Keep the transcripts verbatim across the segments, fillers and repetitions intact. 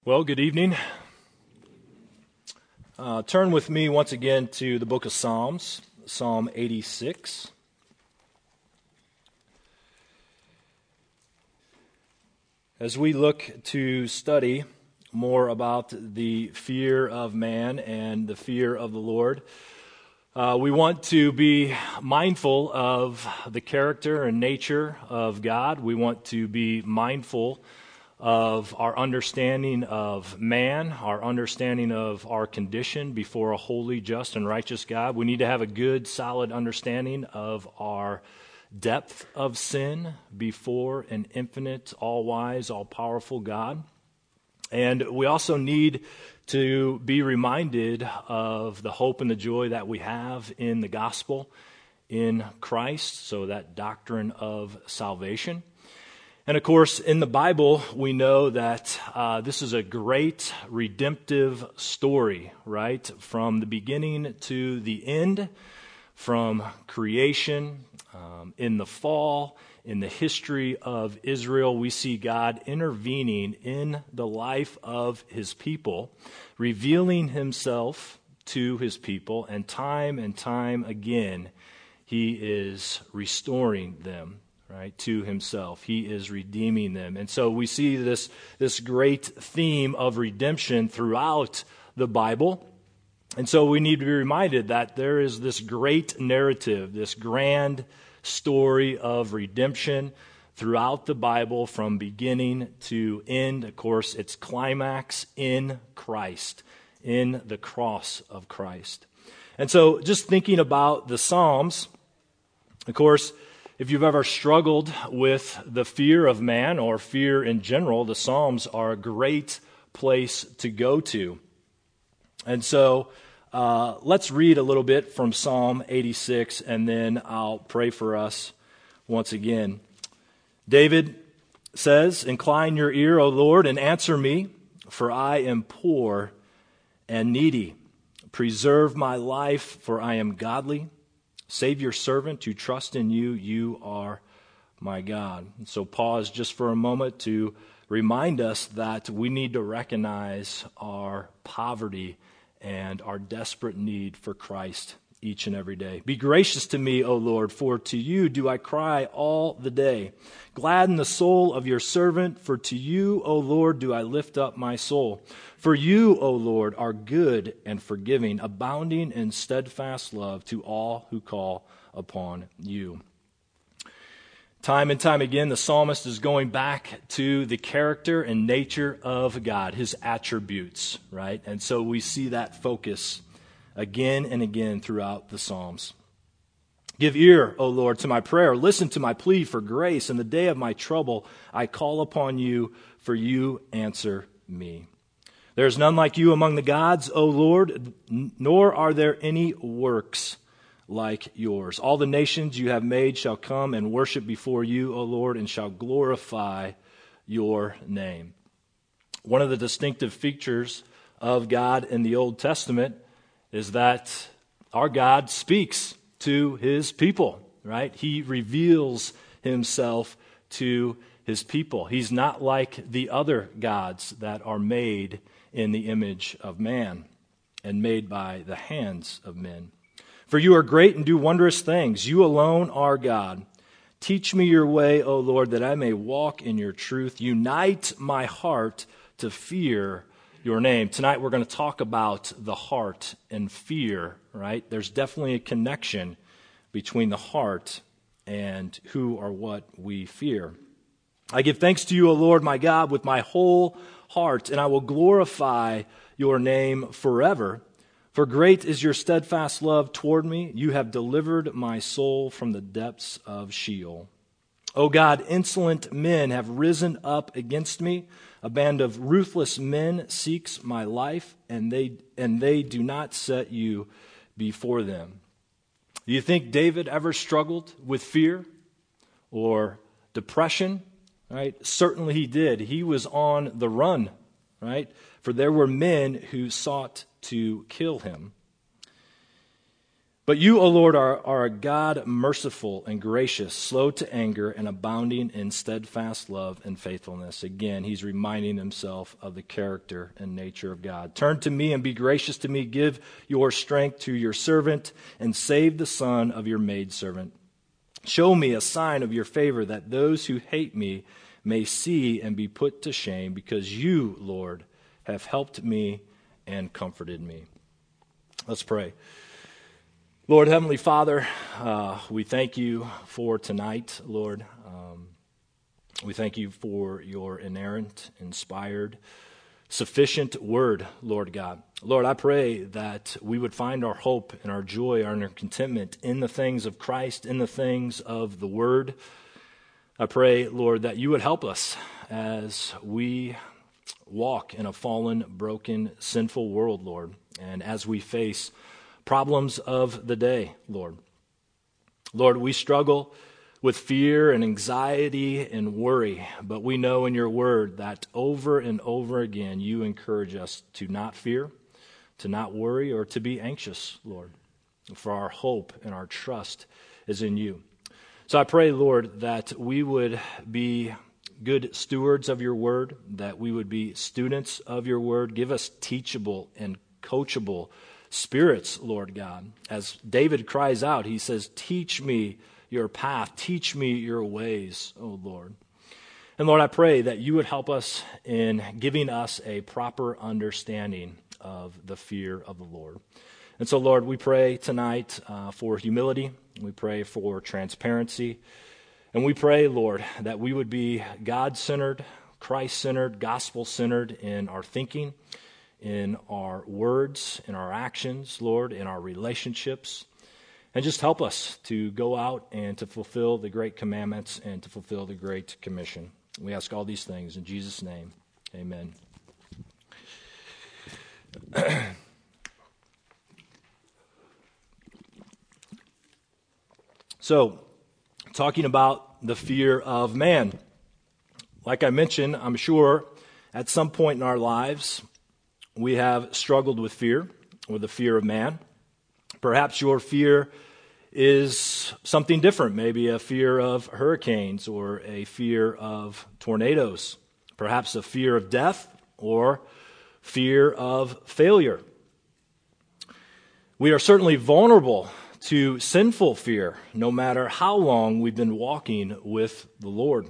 Well, good evening. Uh, turn with me once again to the book of Psalms, Psalm eighty-six. As we look to study more about the fear of man and the fear of the Lord, uh, we want to be mindful of the character and nature of God. We want to be mindful of our understanding of man, our understanding of our condition before a holy, just, and righteous God. We need to have a good, solid understanding of our depth of sin before an infinite, all-wise, all-powerful God. And we also need to be reminded of the hope and the joy that we have in the gospel, in Christ, so that doctrine of salvation. And of course, in the Bible, we know that uh, this is a great redemptive story, right? From the beginning to the end, from creation, um, in the fall, in the history of Israel, we see God intervening in the life of his people, revealing himself to his people, and time and time again, he is restoring them. Right, to himself. He is redeeming them. And so we see this, this great theme of redemption throughout the Bible. And so we need to be reminded that there is this great narrative, this grand story of redemption throughout the Bible from beginning to end. Of course, its climax in Christ, in the cross of Christ. And so just thinking about the Psalms, of course, if you've ever struggled with the fear of man or fear in general, the Psalms are a great place to go to. And so uh, let's read a little bit from Psalm eighty-six, and then I'll pray for us once again. David says, "Incline your ear, O Lord, and answer me, for I am poor and needy. Preserve my life, for I am godly. Save your servant to trust in you. You are my God." And so pause just for a moment to remind us that we need to recognize our poverty and our desperate need for Christ each and every day. "Be gracious to me, O Lord, for to you do I cry all the day. Gladden the soul of your servant, for to you, O Lord, do I lift up my soul. For you, O Lord, are good and forgiving, abounding in steadfast love to all who call upon you." Time and time again, the psalmist is going back to the character and nature of God, his attributes, right? And so we see that focus again and again throughout the Psalms. "Give ear, O Lord, to my prayer. Listen to my plea for grace. In the day of my trouble, I call upon you, for you answer me. There is none like you among the gods, O Lord, nor are there any works like yours. All the nations you have made shall come and worship before you, O Lord, and shall glorify your name." One of the distinctive features of God in the Old Testament is that our God speaks to his people, right? He reveals himself to his people. He's not like the other gods that are made in the image of man and made by the hands of men. "For you are great and do wondrous things. You alone are God. Teach me your way, O Lord, that I may walk in your truth. Unite my heart to fear your name." Tonight we're going to talk about the heart and fear, right? There's definitely a connection between the heart and who or what we fear. "I give thanks to you, O Lord, my God, with my whole heart, and I will glorify your name forever. For great is your steadfast love toward me. You have delivered my soul from the depths of Sheol. O God, insolent men have risen up against me. A band of ruthless men seeks my life, and they and they do not set you before them." Do you think David ever struggled with fear or depression? Right? Certainly he did. He was on the run, right? For there were men who sought to kill him. But you, O Lord, are, are a God merciful and gracious, slow to anger, and abounding in steadfast love and faithfulness. Again, he's reminding himself of the character and nature of God. Turn to me and be gracious to me. Give your strength to your servant, and save the son of your maidservant. Show me a sign of your favor, that those who hate me may see and be put to shame, because you, Lord, have helped me and comforted me. Let's pray. Lord, Heavenly Father, uh, we thank you for tonight, Lord. Um, we thank you for your inerrant, inspired, sufficient word, Lord God. Lord, I pray that we would find our hope and our joy and our contentment in the things of Christ, in the things of the word. I pray, Lord, that you would help us as we walk in a fallen, broken, sinful world, Lord, and as we face problems of the day, Lord. Lord, we struggle with fear and anxiety and worry, but we know in your word that over and over again you encourage us to not fear, to not worry, or to be anxious, Lord, for our hope and our trust is in you. So I pray, Lord, that we would be good stewards of your word, that we would be students of your word. Give us teachable and coachable spirits, Lord God. As David cries out, he says, teach me your path, teach me your ways, O Lord. And Lord, I pray that you would help us in giving us a proper understanding of the fear of the Lord. And so, Lord, we pray tonight uh, for humility. We pray for transparency. And we pray, Lord, that we would be God-centered, Christ-centered, gospel-centered in our thinking, in our words, in our actions, Lord, in our relationships. And just help us to go out and to fulfill the great commandments and to fulfill the great commission. We ask all these things in Jesus' name. Amen. So, talking about the fear of man. Like I mentioned, I'm sure at some point in our lives, we have struggled with fear, or the fear of man. Perhaps your fear is something different, maybe a fear of hurricanes or a fear of tornadoes, perhaps a fear of death or fear of failure. We are certainly vulnerable to sinful fear, no matter how long we've been walking with the Lord.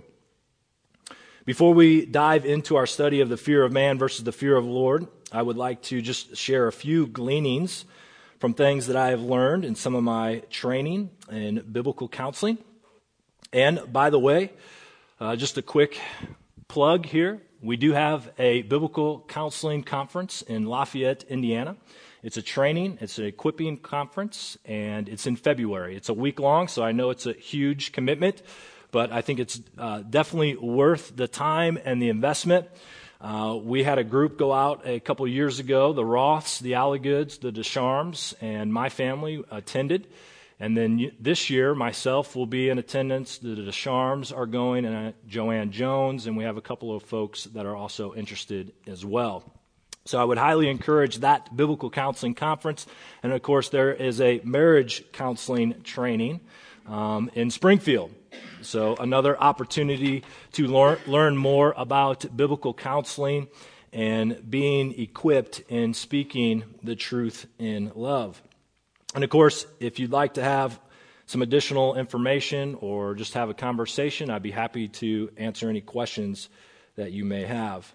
Before we dive into our study of the fear of man versus the fear of the Lord, I would like to just share a few gleanings from things that I have learned in some of my training in biblical counseling. And by the way, uh, just a quick plug here. We do have a biblical counseling conference in Lafayette, Indiana. It's a training, it's an equipping conference, and it's in February. It's a week long, so I know it's a huge commitment, but I think it's uh, definitely worth the time and the investment. Uh, we had a group go out a couple years ago, the Roths, the Allagoods, the Descharms, and my family attended. And then this year, myself will be in attendance. The Descharms are going, and uh, Joanne Jones, and we have a couple of folks that are also interested as well. So I would highly encourage that biblical counseling conference. And of course, there is a marriage counseling training um, in Springfield. So another opportunity to learn, learn more about biblical counseling and being equipped in speaking the truth in love. And of course, if you'd like to have some additional information or just have a conversation, I'd be happy to answer any questions that you may have.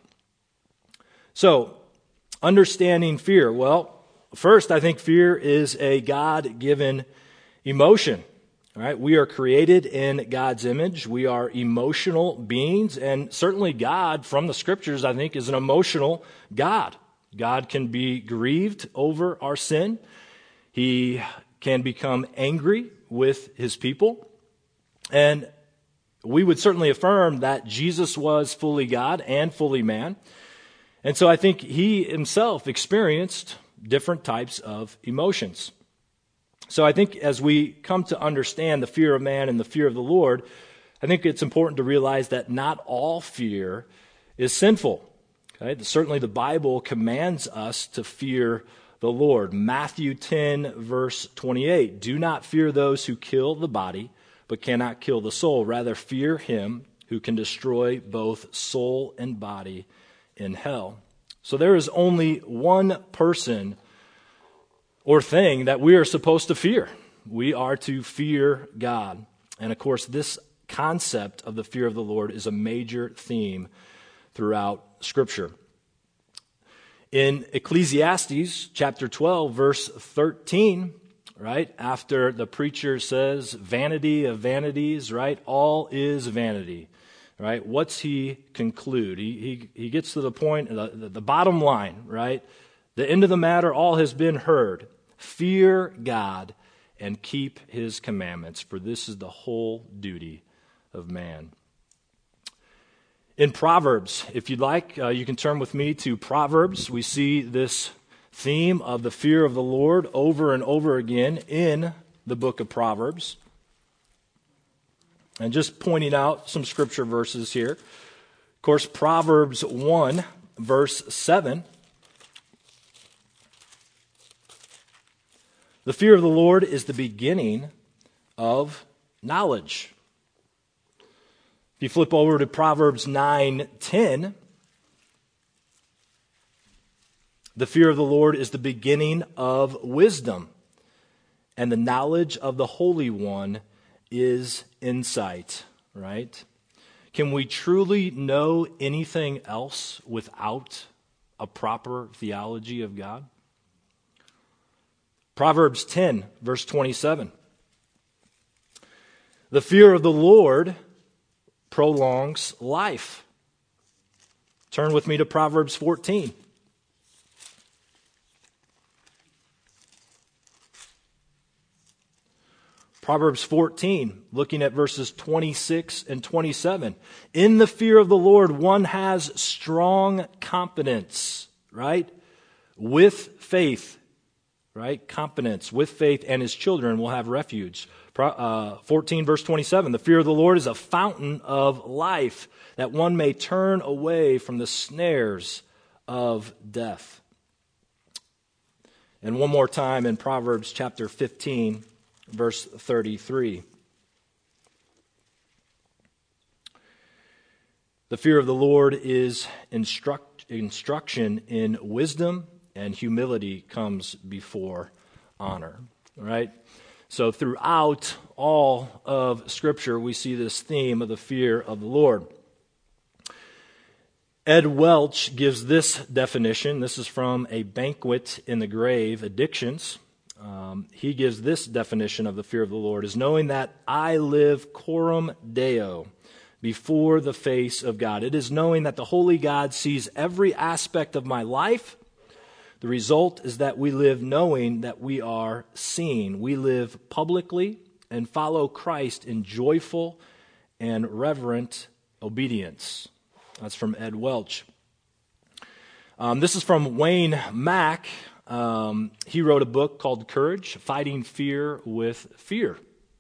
So, understanding fear. Well, first, I think fear is a God-given emotion. All right, we are created in God's image. We are emotional beings, and certainly God, from the Scriptures, I think, is an emotional God. God can be grieved over our sin. He can become angry with his people. And we would certainly affirm that Jesus was fully God and fully man. And so I think he himself experienced different types of emotions. So I think as we come to understand the fear of man and the fear of the Lord, I think it's important to realize that not all fear is sinful. Okay? Certainly the Bible commands us to fear the Lord. Matthew ten, verse twenty-eight. Do not fear those who kill the body, but cannot kill the soul. Rather, fear him who can destroy both soul and body in hell. So there is only one person or thing that we are supposed to fear. We are to fear God. And of course, this concept of the fear of the Lord is a major theme throughout Scripture. In Ecclesiastes chapter twelve, verse thirteen, right, after the preacher says, vanity of vanities, right, all is vanity, right, what's he conclude? He, he, he gets to the point, the, the, the bottom line, right, the end of the matter, all has been heard. Fear God and keep his commandments, for this is the whole duty of man. In Proverbs, if you'd like, uh, you can turn with me to Proverbs. We see this theme of the fear of the Lord over and over again in the book of Proverbs. And just pointing out some scripture verses here. Of course, Proverbs one, verse seven. The fear of the Lord is the beginning of knowledge. If you flip over to Proverbs nine ten, the fear of the Lord is the beginning of wisdom, and the knowledge of the Holy One is insight, right? Can we truly know anything else without a proper theology of God? Proverbs ten, verse twenty-seven. The fear of the Lord prolongs life. Turn with me to Proverbs fourteen. Proverbs fourteen, looking at verses twenty-six and twenty-seven. In the fear of the Lord, one has strong confidence, right? With faith, right? Confidence, with faith, and his children will have refuge. Uh, fourteen, verse twenty-seven. The fear of the Lord is a fountain of life, that one may turn away from the snares of death. And one more time in Proverbs chapter fifteen, verse thirty-three. The fear of the Lord is instruct, instruction in wisdom, and humility comes before honor. Right? So throughout all of Scripture, we see this theme of the fear of the Lord. Ed Welch gives this definition. This is from A Banquet in the Grave, Addictions. Um, he gives this definition of the fear of the Lord as knowing that I live coram Deo, before the face of God. It is knowing that the holy God sees every aspect of my life. The result is that we live knowing that we are seen. We live publicly and follow Christ in joyful and reverent obedience. That's from Ed Welch. Um, this is from Wayne Mack. Um, he wrote a book called Courage, Fighting Fear with Fear.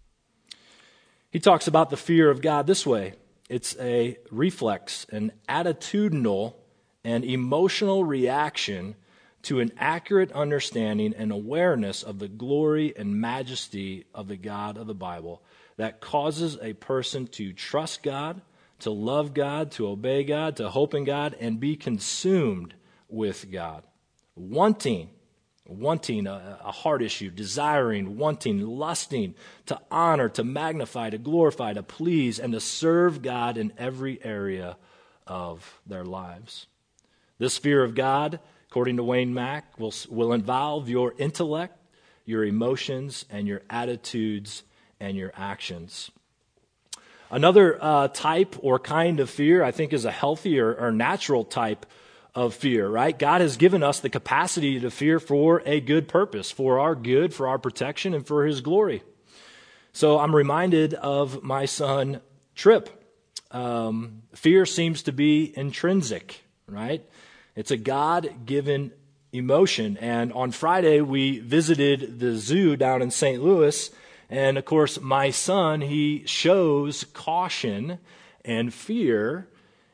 He talks about the fear of God this way. It's a reflex, an attitudinal and emotional reaction to an accurate understanding and awareness of the glory and majesty of the God of the Bible that causes a person to trust God, to love God, to obey God, to hope in God, and be consumed with God. Wanting, wanting a, a heart issue, desiring, wanting, lusting to honor, to magnify, to glorify, to please, and to serve God in every area of their lives. This fear of God, according to Wayne Mack, will, will involve your intellect, your emotions, and your attitudes and your actions. Another uh, type or kind of fear, I think, is a healthy or, or natural type of fear, right? God has given us the capacity to fear for a good purpose, for our good, for our protection, and for his glory. So I'm reminded of my son, Trip. Um, fear seems to be intrinsic, right? It's a God-given emotion. And on Friday, we visited the zoo down in Saint Louis. And of course, my son, he shows caution and fear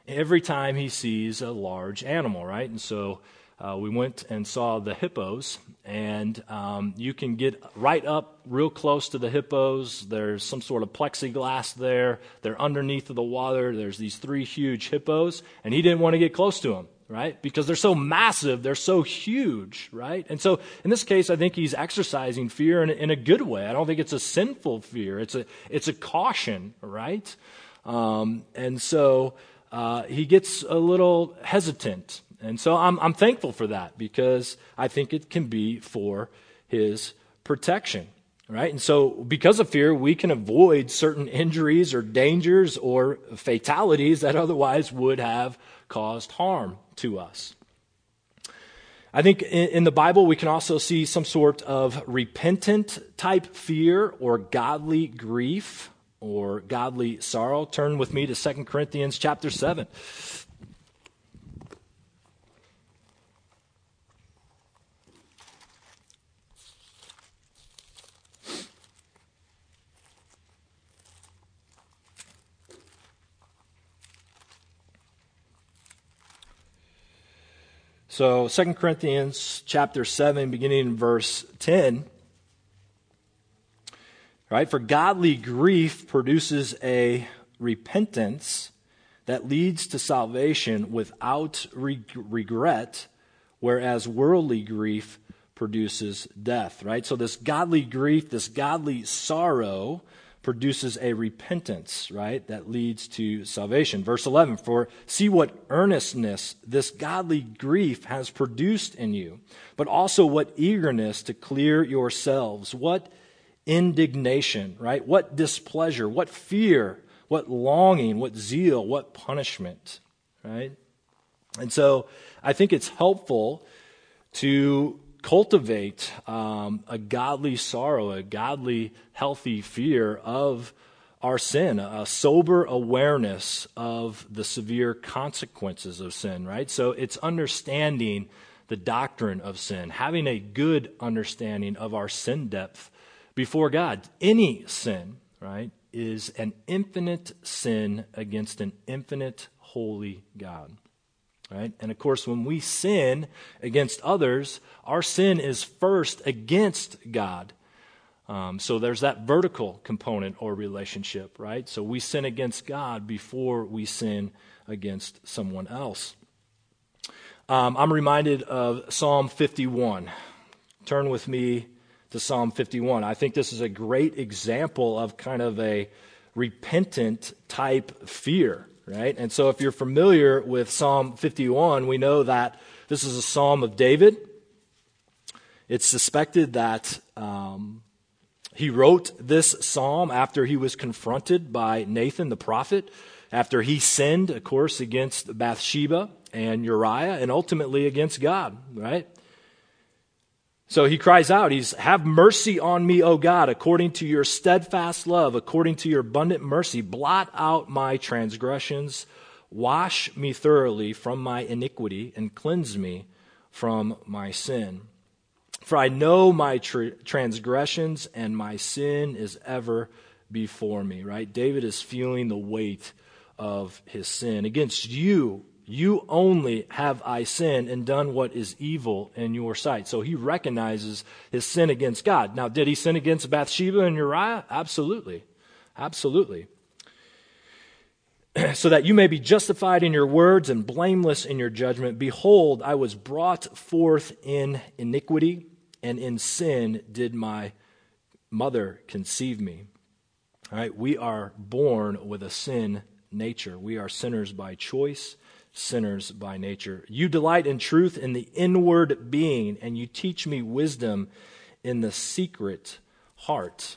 every time he sees a large animal, right? And so uh, we went and saw the hippos, and um, you can get right up real close to the hippos. There's some sort of plexiglass there. They're underneath of the water. There's these three huge hippos, and he didn't want to get close to them, right? Because they're so massive, they're so huge, right? And so in this case, I think he's exercising fear in, in a good way. I don't think it's a sinful fear. It's a it's a caution, right? Um, and so uh, he gets a little hesitant. And so I'm I'm thankful for that, because I think it can be for his protection, right? And so because of fear, we can avoid certain injuries or dangers or fatalities that otherwise would have caused harm to us. I think in, in the Bible, we can also see some sort of repentant type fear or godly grief or godly sorrow. Turn with me to Second Corinthians chapter seven. So Second Corinthians chapter seven, beginning in verse ten. Right? For godly grief produces a repentance that leads to salvation without re- regret, whereas worldly grief produces death. Right? So this godly grief, this godly sorrow produces a repentance, right, that leads to salvation. Verse eleven, for see what earnestness this godly grief has produced in you, but also what eagerness to clear yourselves, what indignation, right, what displeasure, what fear, what longing, what zeal, what punishment, right? And so I think it's helpful to cultivate um, a godly sorrow, a godly, healthy fear of our sin, a sober awareness of the severe consequences of sin, right? So it's understanding the doctrine of sin, having a good understanding of our sin depth before God. Any sin, right, is an infinite sin against an infinite, holy God. Right? And of course, when we sin against others, our sin is first against God. Um, so there's that vertical component or relationship, right? So we sin against God before we sin against someone else. Um, I'm reminded of Psalm fifty-one. Turn with me to Psalm fifty-one. I think this is a great example of kind of a repentant type fear. Right? And so if you're familiar with Psalm fifty-one, we know that this is a psalm of David. It's suspected that um, he wrote this psalm after he was confronted by Nathan the prophet, after he sinned, of course, against Bathsheba and Uriah, and ultimately against God, right? So he cries out, he's, have mercy on me, O God, according to your steadfast love, according to your abundant mercy, blot out my transgressions, wash me thoroughly from my iniquity, and cleanse me from my sin. For I know my tr- transgressions, and my sin is ever before me, right? David is feeling the weight of his sin. Against you, you only have I sinned and done what is evil in your sight. So he recognizes his sin against God. Now, did he sin against Bathsheba and Uriah? Absolutely. Absolutely. So that you may be justified in your words and blameless in your judgment. Behold, I was brought forth in iniquity, and in sin did my mother conceive me. All right, we are born with a sin nature. We are sinners by choice, sinners by nature. You delight in truth in the inward being, and you teach me wisdom in the secret heart.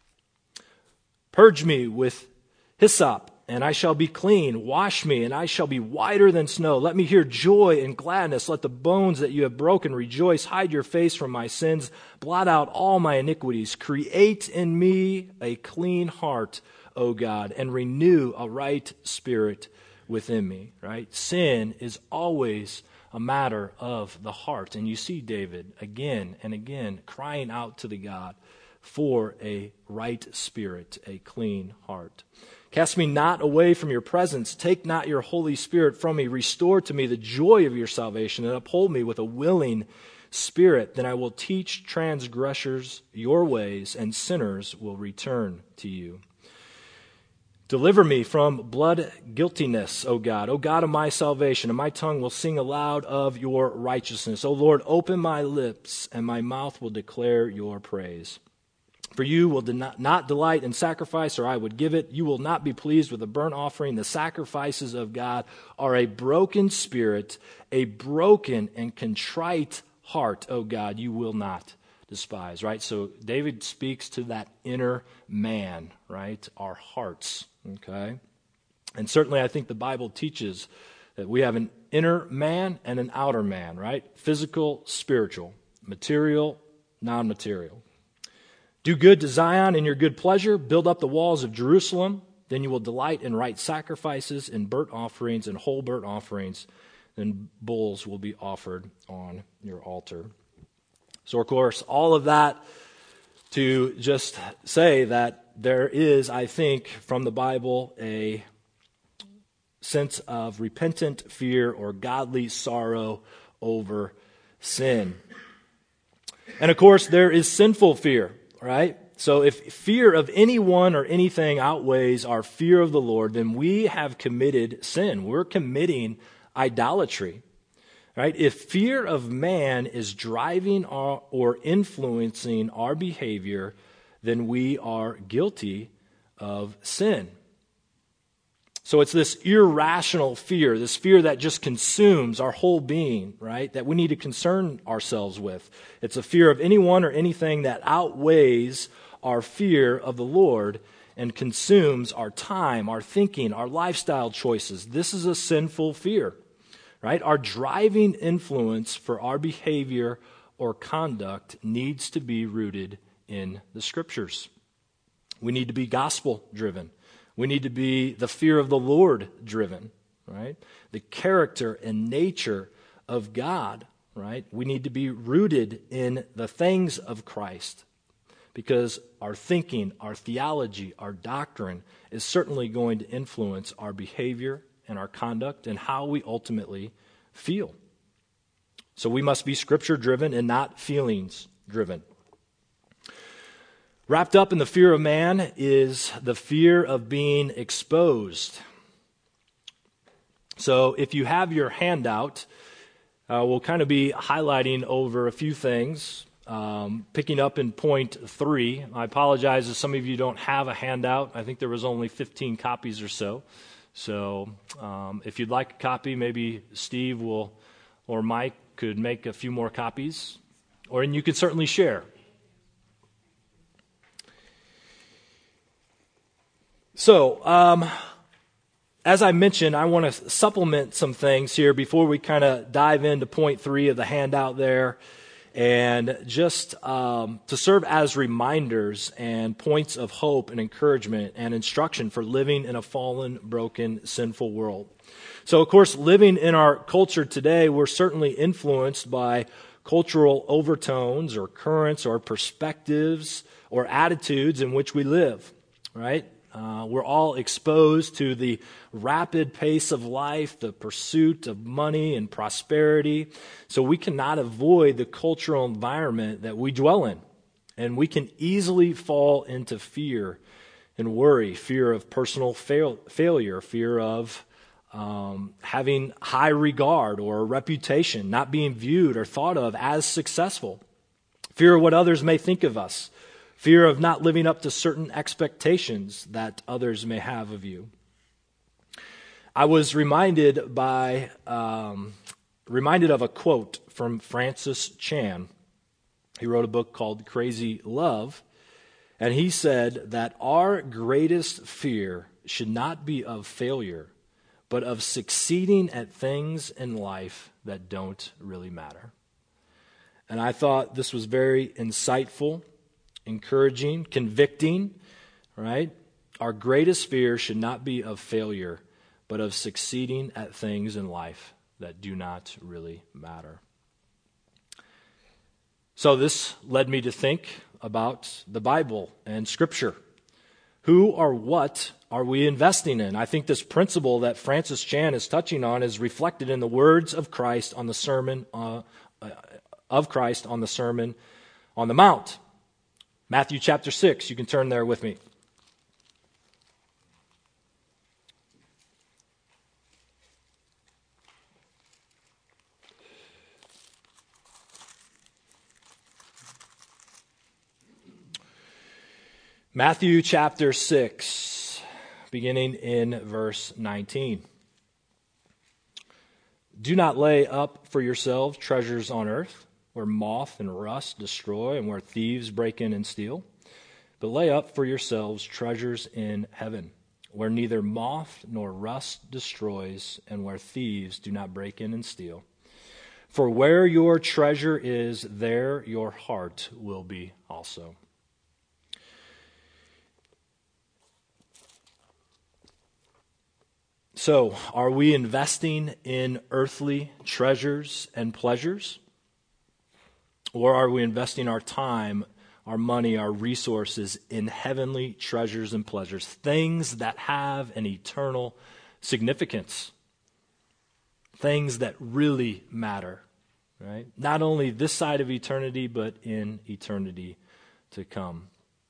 Purge me with hyssop, and I shall be clean. Wash me, and I shall be whiter than snow. Let me hear joy and gladness. Let the bones that you have broken rejoice. Hide your face from my sins. Blot out all my iniquities. Create in me a clean heart, O God, and renew a right spirit within me, right? Sin is always a matter of the heart. And you see David again and again crying out to the God for a right spirit, a clean heart. Cast me not away from your presence. Take not your Holy Spirit from me. Restore to me the joy of your salvation, and uphold me with a willing spirit. Then I will teach transgressors your ways, and sinners will return to you. Deliver me from blood guiltiness, O God, O God of my salvation, and my tongue will sing aloud of your righteousness. O Lord, open my lips, and my mouth will declare your praise. For you will not delight in sacrifice, or I would give it. You will not be pleased with a burnt offering. The sacrifices of God are a broken spirit, a broken and contrite heart, O God, you will not despise, right? So David speaks to that inner man, right? Our hearts, okay? And certainly I think the Bible teaches that we have an inner man and an outer man, right? Physical, spiritual, material, non-material. Do good to Zion in your good pleasure. Build up the walls of Jerusalem. Then you will delight in right sacrifices, in burnt offerings, and whole burnt offerings. Then bulls will be offered on your altar. So, of course, all of that to just say that there is, I think, from the Bible, a sense of repentant fear or godly sorrow over sin. And, of course, there is sinful fear, right? So if fear of anyone or anything outweighs our fear of the Lord, then we have committed sin. We're committing idolatry. Right? If fear of man is driving our, or influencing our behavior, then we are guilty of sin. So it's this irrational fear, this fear that just consumes our whole being, right? That we need to concern ourselves with. It's a fear of anyone or anything that outweighs our fear of the Lord and consumes our time, our thinking, our lifestyle choices. This is a sinful fear. Right? Our driving influence for our behavior or conduct needs to be rooted in the Scriptures. We need to be gospel-driven. We need to be the fear of the Lord-driven, right? The character and nature of God, right? We need to be rooted in the things of Christ, because our thinking, our theology, our doctrine is certainly going to influence our behavior and our conduct and how we ultimately feel. So we must be Scripture-driven and not feelings-driven. Wrapped up in the fear of man is the fear of being exposed. So if you have your handout, uh, we'll kind of be highlighting over a few things. Um, picking up in point three, I apologize if some of you don't have a handout. I think there was only fifteen copies or so. So um, if you'd like a copy, maybe Steve will or Mike could make a few more copies, or and you could certainly share. So um, as I mentioned, I want to supplement some things here before we kind of dive into point three of the handout there. And just um, to serve as reminders and points of hope and encouragement and instruction for living in a fallen, broken, sinful world. So, of course, living in our culture today, we're certainly influenced by cultural overtones or currents or perspectives or attitudes in which we live, right? Uh, we're all exposed to the rapid pace of life, the pursuit of money and prosperity. So we cannot avoid the cultural environment that we dwell in. And we can easily fall into fear and worry, fear of personal fail- failure, fear of um, having high regard or reputation, not being viewed or thought of as successful, fear of what others may think of us, fear of not living up to certain expectations that others may have of you. I was reminded by um, reminded of a quote from Francis Chan. He wrote a book called Crazy Love, and he said that our greatest fear should not be of failure, but of succeeding at things in life that don't really matter. And I thought this was very insightful, encouraging, convicting, right? Our greatest fear should not be of failure, but of succeeding at things in life that do not really matter. So this led me to think about the Bible and Scripture. Who or what are we investing in? I think this principle that Francis Chan is touching on is reflected in the words of Christ on the sermon uh, of Christ on the Sermon on the Mount. Matthew chapter six, you can turn there with me. Matthew chapter six, beginning in verse nineteen. Do not lay up for yourselves treasures on earth, where moth and rust destroy, and where thieves break in and steal. But lay up for yourselves treasures in heaven, where neither moth nor rust destroys, and where thieves do not break in and steal. For where your treasure is, there your heart will be also. So, are we investing in earthly treasures and pleasures? Or are we investing our time, our money, our resources in heavenly treasures and pleasures, things that have an eternal significance, things that really matter, right? Not only this side of eternity, but in eternity to come.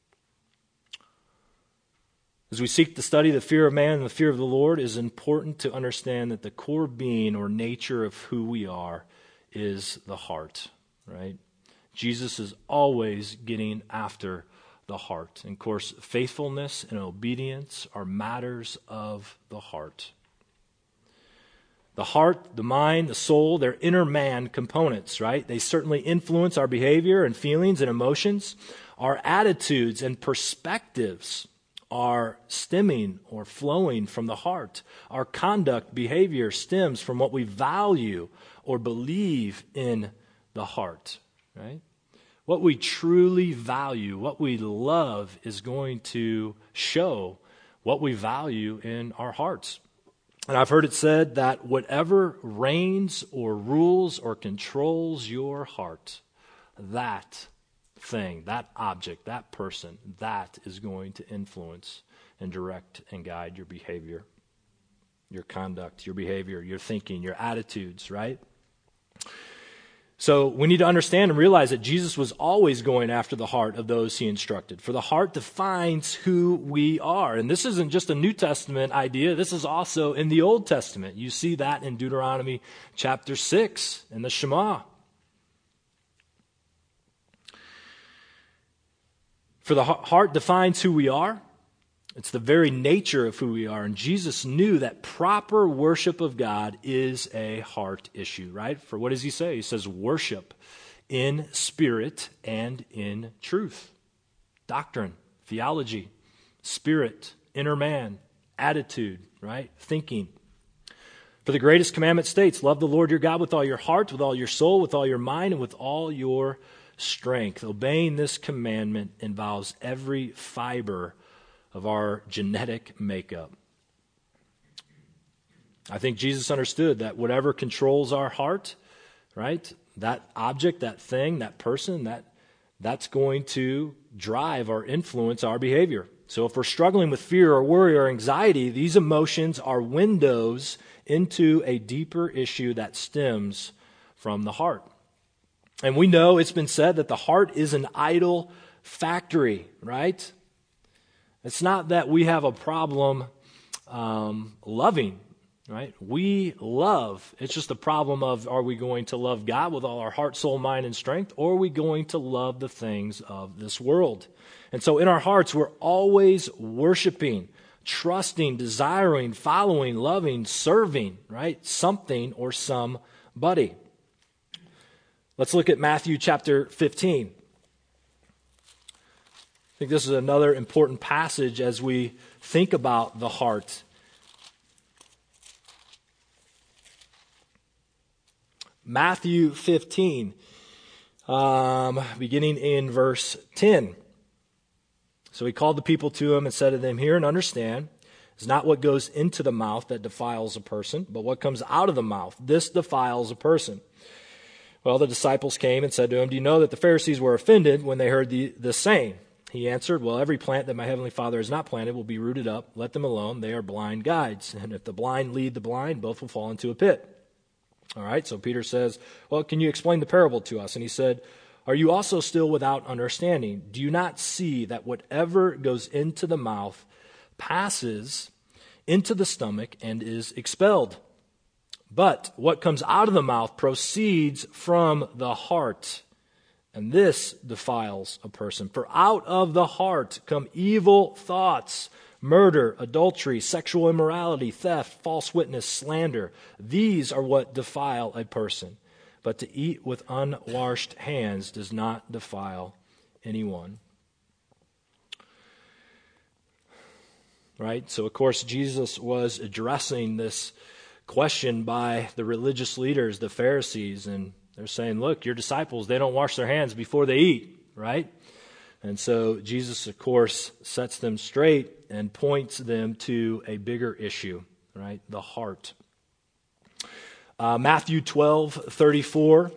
As we seek to study the fear of man and the fear of the Lord, it is important to understand that the core being or nature of who we are is the heart, right? Jesus is always getting after the heart. And of course, faithfulness and obedience are matters of the heart. The heart, the mind, the soul, they're inner man components, right? They certainly influence our behavior and feelings and emotions. Our attitudes and perspectives are stemming or flowing from the heart. Our conduct, behavior stems from what we value or believe in the heart, right? What we truly value, what we love is going to show what we value in our hearts. And I've heard it said that whatever reigns or rules or controls your heart, that thing, that object, that person, that is going to influence and direct and guide your behavior, your conduct, your behavior, your thinking, your attitudes, right? So we need to understand and realize that Jesus was always going after the heart of those he instructed. For the heart defines who we are. And this isn't just a New Testament idea. This is also in the Old Testament. You see that in Deuteronomy chapter six in the Shema. For the heart defines who we are. It's the very nature of who we are. And Jesus knew that proper worship of God is a heart issue, right? For what does he say? He says worship in spirit and in truth. Doctrine, theology, spirit, inner man, attitude, right? Thinking. For the greatest commandment states, love the Lord your God with all your heart, with all your soul, with all your mind, and with all your strength. Obeying this commandment involves every fiber of our genetic makeup. I think Jesus understood that whatever controls our heart, right, that object, that thing, that person, that that's going to drive or influence our behavior. So if we're struggling with fear or worry or anxiety, these emotions are windows into a deeper issue that stems from the heart. And we know it's been said that the heart is an idol factory, right? It's not that we have a problem um, loving, right? We love. It's just a problem of, are we going to love God with all our heart, soul, mind, and strength, or are we going to love the things of this world? And so in our hearts, we're always worshiping, trusting, desiring, following, loving, serving, right? Something or somebody. Let's look at Matthew chapter fifteen. I think this is another important passage as we think about the heart. Matthew fifteen, um, beginning in verse ten. So he called the people to him and said to them, "Hear and understand, it's not what goes into the mouth that defiles a person, but what comes out of the mouth. This defiles a person." Well, the disciples came and said to him, "Do you know that the Pharisees were offended when they heard the, the saying?" He answered, well, every plant that my heavenly Father has not planted will be rooted up. Let them alone. They are blind guides. And if the blind lead the blind, both will fall into a pit. All right, so Peter says, well, can you explain the parable to us? And he said, are you also still without understanding? Do you not see that whatever goes into the mouth passes into the stomach and is expelled? But what comes out of the mouth proceeds from the heart, and this defiles a person. For out of the heart come evil thoughts, murder, adultery, sexual immorality, theft, false witness, slander. These are what defile a person. But to eat with unwashed hands does not defile anyone. Right? So, of course, Jesus was addressing this question by the religious leaders, the Pharisees, and they're saying, look, your disciples, they don't wash their hands before they eat, right? And so Jesus, of course, sets them straight and points them to a bigger issue, right? The heart. Uh, Matthew twelve thirty-four.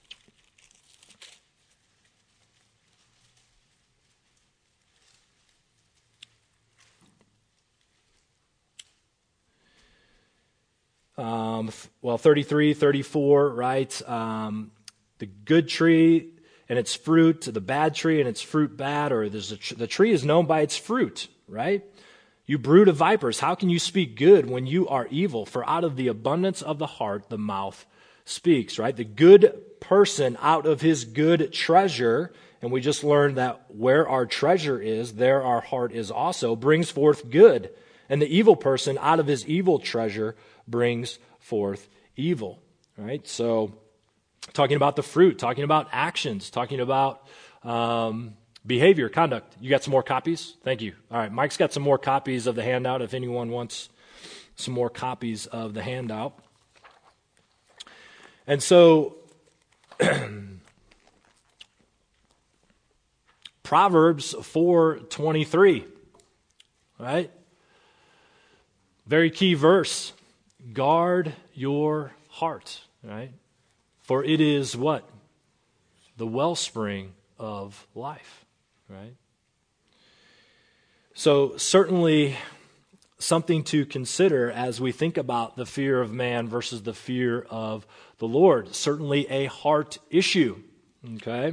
Um, well, thirty-three, thirty-four, right? Um, the good tree and its fruit, the bad tree and its fruit bad, or there's a tr- the tree is known by its fruit, right? You brood of vipers, how can you speak good when you are evil? For out of the abundance of the heart, the mouth speaks, right? The good person out of his good treasure, and we just learned that where our treasure is, there our heart is also, brings forth good. And the evil person out of his evil treasure brings forth evil, right? So talking about the fruit, talking about actions, talking about um, behavior, conduct. You got some more copies? Thank you. All right, Mike's got some more copies of the handout if anyone wants some more copies of the handout. And so Proverbs four twenty-three, right? Very key verse. Guard your heart, right? For it is what? The wellspring of life, right? So certainly something to consider as we think about the fear of man versus the fear of the Lord. Certainly a heart issue, okay?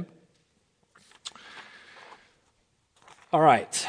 All right.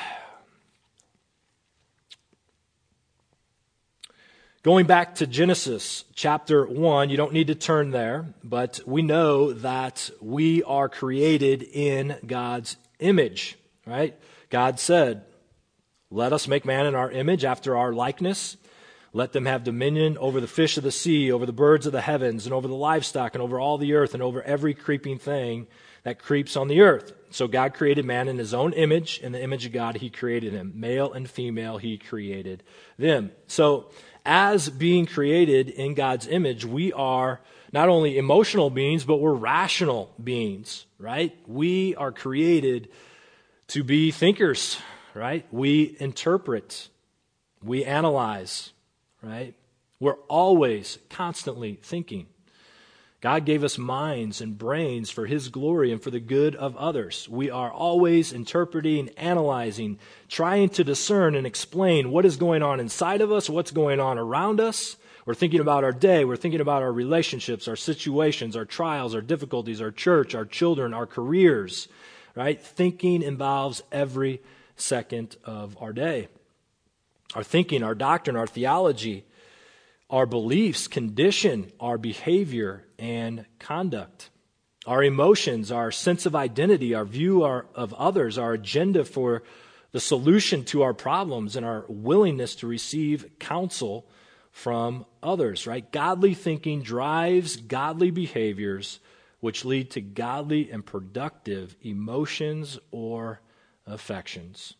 Going back to Genesis chapter one, you don't need to turn there, but we know that we are created in God's image, right? God said, let us make man in our image after our likeness. Let them have dominion over the fish of the sea, over the birds of the heavens, and over the livestock, and over all the earth, and over every creeping thing that creeps on the earth. So God created man in his own image. In the image of God, he created him. Male and female, he created them. So as being created in God's image, we are not only emotional beings, but we're rational beings, right? We are created to be thinkers, right? We interpret, we analyze, right? We're always constantly thinking. God gave us minds and brains for his glory and for the good of others. We are always interpreting, analyzing, trying to discern and explain what is going on inside of us, what's going on around us. We're thinking about our day. We're thinking about our relationships, our situations, our trials, our difficulties, our church, our children, our careers, right? Thinking involves every second of our day. Our thinking, our doctrine, our theology, our beliefs condition our behavior and conduct. Our emotions, our sense of identity, our view of others, our agenda for the solution to our problems, and our willingness to receive counsel from others, right? Godly thinking drives godly behaviors, which lead to godly and productive emotions or affections.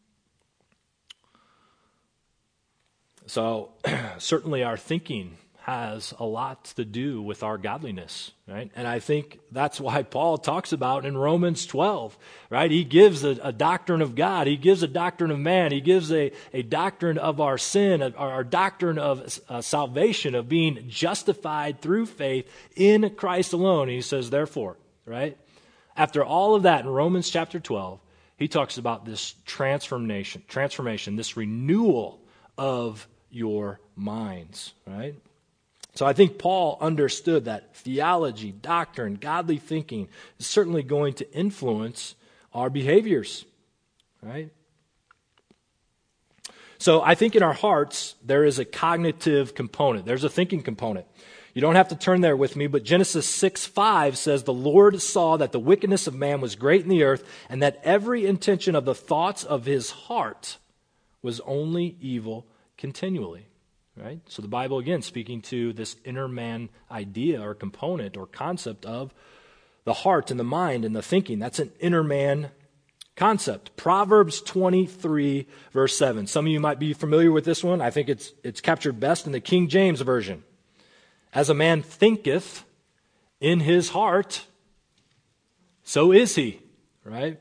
So certainly our thinking has a lot to do with our godliness, right? And I think that's why Paul talks about in Romans twelve, right? He gives a, a doctrine of God. He gives a doctrine of man. He gives a, a doctrine of our sin, a, our doctrine of uh, salvation, of being justified through faith in Christ alone. And he says, therefore, right? After all of that in Romans chapter twelve, he talks about this transformation, transformation, this renewal of your minds, right? So I think Paul understood that theology, doctrine, godly thinking is certainly going to influence our behaviors, right? So I think in our hearts, there is a cognitive component. There's a thinking component. You don't have to turn there with me, but Genesis six five says, "The Lord saw that the wickedness of man was great in the earth, and that every intention of the thoughts of his heart was only evil continually." Right? So the Bible, again, speaking to this inner man idea or component or concept of the heart and the mind and the thinking. That's an inner man concept. Proverbs twenty-three, verse seven. Some of you might be familiar with this one. I think it's it's captured best in the King James Version. "As a man thinketh in his heart, so is he." Right?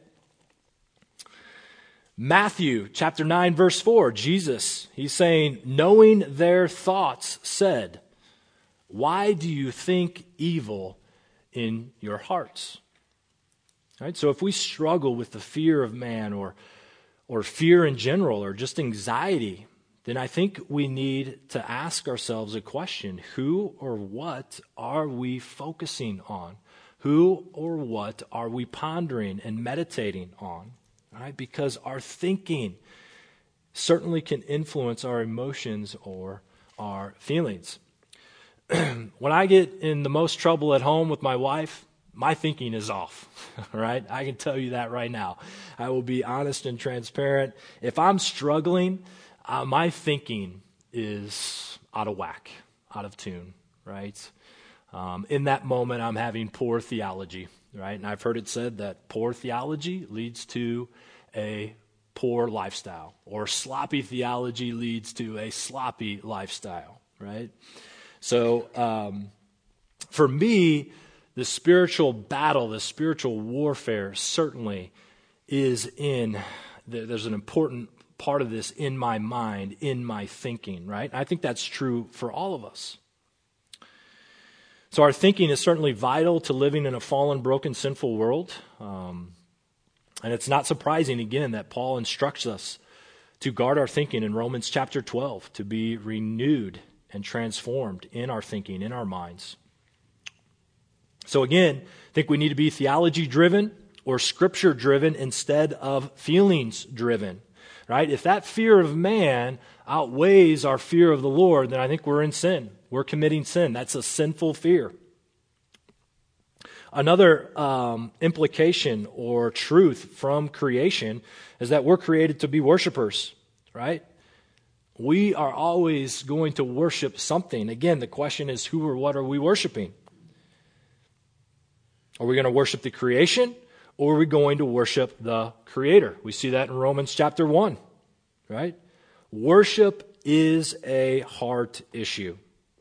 Matthew chapter nine, verse four, Jesus, he's saying, "Knowing their thoughts, said, why do you think evil in your hearts?" Right? So if we struggle with the fear of man or, or fear in general or just anxiety, then I think we need to ask ourselves a question. Who or what are we focusing on? Who or what are we pondering and meditating on? Right? Because our thinking certainly can influence our emotions or our feelings. When I get in the most trouble at home with my wife, my thinking is off, right? I can tell you that right now. I will be honest and transparent. If I'm struggling, uh, my thinking is out of whack, out of tune, right? Um, in that moment, I'm having poor theology, right? And I've heard it said that poor theology leads to a poor lifestyle, or sloppy theology leads to a sloppy lifestyle, right? So um, for me, the spiritual battle, the spiritual warfare certainly is in, there's an important part of this in my mind, in my thinking, right? I think that's true for all of us. So our thinking is certainly vital to living in a fallen, broken, sinful world. Um, and it's not surprising, again, that Paul instructs us to guard our thinking in Romans chapter twelve, to be renewed and transformed in our thinking, in our minds. So again, I think we need to be theology-driven or Scripture-driven instead of feelings-driven, right? If that fear of man outweighs our fear of the Lord, then I think we're in sin. We're committing sin. That's a sinful fear. Another um, implication or truth from creation is that we're created to be worshipers, right? We are always going to worship something. Again, the question is, who or what are we worshiping? Are we going to worship the creation, or are we going to worship the Creator? We see that in Romans chapter one, right? Worship is a heart issue.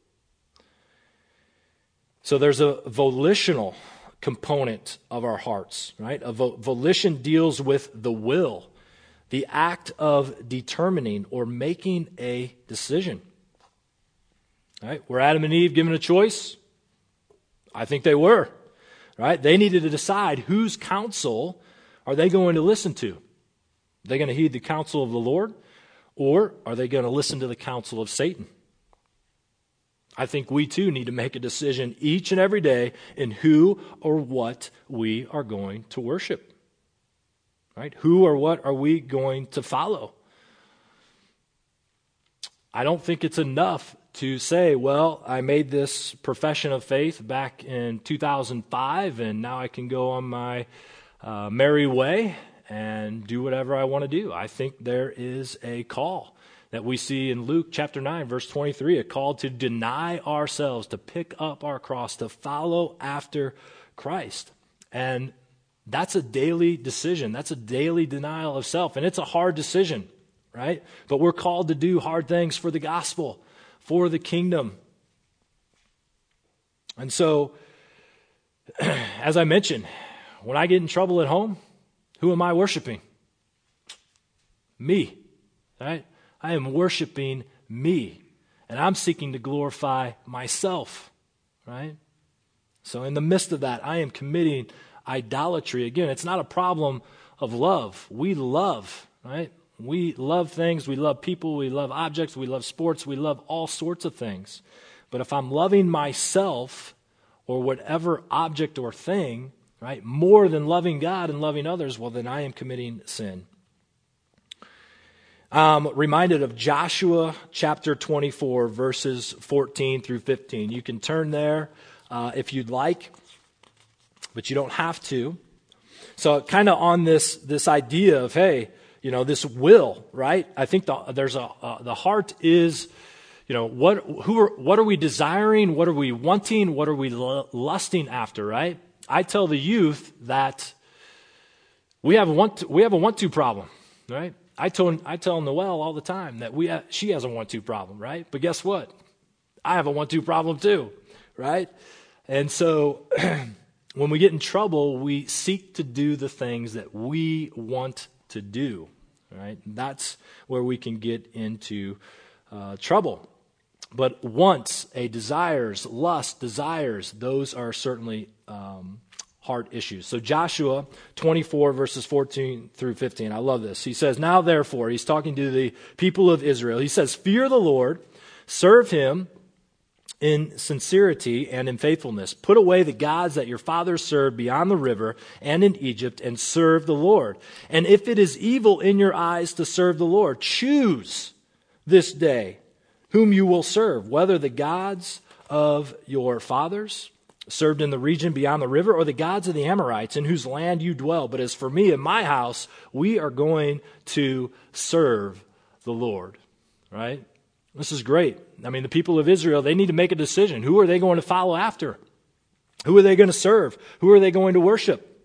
So there's a volitional component of our hearts, right? A vo- volition deals with the will, the act of determining or making a decision. Right? Were Adam and Eve given a choice? I think they were. Right? They needed to decide whose counsel are they going to listen to. Are they going to heed the counsel of the Lord, or are they going to listen to the counsel of Satan? I think we too need to make a decision each and every day in who or what we are going to worship. Right? Who or what are we going to follow? I don't think it's enough to say, well, I made this profession of faith back in two thousand five, and now I can go on my uh, merry way and do whatever I want to do. I think there is a call that we see in Luke chapter nine, verse twenty-three, a call to deny ourselves, to pick up our cross, to follow after Christ. And that's a daily decision. That's a daily denial of self. And it's a hard decision, right? But we're called to do hard things for the gospel, for the kingdom. And so, as I mentioned, when I get in trouble at home, who am I worshiping? Me, right? I am worshiping me, and I'm seeking to glorify myself, right? So in the midst of that, I am committing idolatry. Again, it's not a problem of love. We love, right? We love things. We love people. We love objects. We love sports. We love all sorts of things. But if I'm loving myself or whatever object or thing, right, more than loving God and loving others, well, then I am committing sin. I'm reminded of Joshua chapter twenty-four, verses fourteen through fifteen. You can turn there uh, if you'd like, but you don't have to. So kind of on this this idea of, hey, you know, this will, right? I think the, there's a uh, the heart is, you know, what who are, what are we desiring? What are we wanting? What are we lusting after, right? I tell the youth that we have a want we have a want-to problem, right? I tell I tell Noelle all the time that we have, she has a want-to problem, right? But guess what? I have a want-to problem too, right? And so when we get in trouble, we seek to do the things that we want to do, right? That's where we can get into uh, trouble. But wants, a desires, lust, desires, those are certainly um, heart issues. So Joshua twenty-four, verses fourteen through fifteen. I love this. He says, now therefore, he's talking to the people of Israel. He says, fear the Lord, serve him in sincerity and in faithfulness. Put away the gods that your fathers served beyond the river and in Egypt, and serve the Lord. And if it is evil in your eyes to serve the Lord, choose this day whom you will serve, whether the gods of your fathers served in the region beyond the river, or the gods of the Amorites in whose land you dwell. But as for me and my house, we are going to serve the Lord. Right? This is great. I mean, the people of Israel, they need to make a decision. Who are they going to follow after? Who are they going to serve? Who are they going to worship?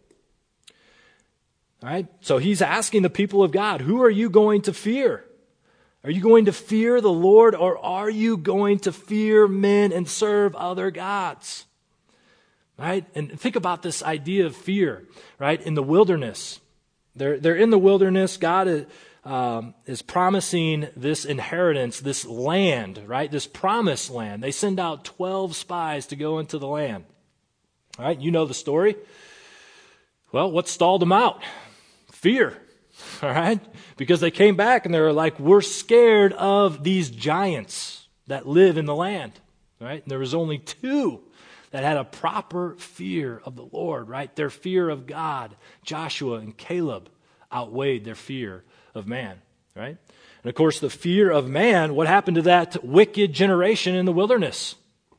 All right? So he's asking the people of God, who are you going to fear? Are you going to fear the Lord, or are you going to fear men and serve other gods? Right? And think about this idea of fear, right? In the wilderness. They're, they're in the wilderness. God is, um, is promising this inheritance, this land, right? This promised land. They send out twelve spies to go into the land. All right? You know the story. Well, what stalled them out? Fear. All right? Because they came back and they were like, we're scared of these giants that live in the land. Right? And there was only two that had a proper fear of the Lord, right? Their fear of God, Joshua and Caleb, outweighed their fear of man, right? And of course, the fear of man, what happened to that wicked generation in the wilderness?